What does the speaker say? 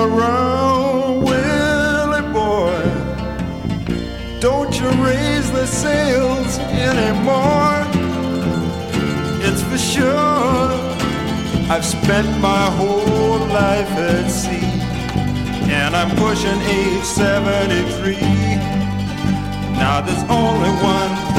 around, Willie boy. Don't you raise the sails anymore. It's for sure I've spent my whole life at sea, and I'm pushing age 73. Now there's only one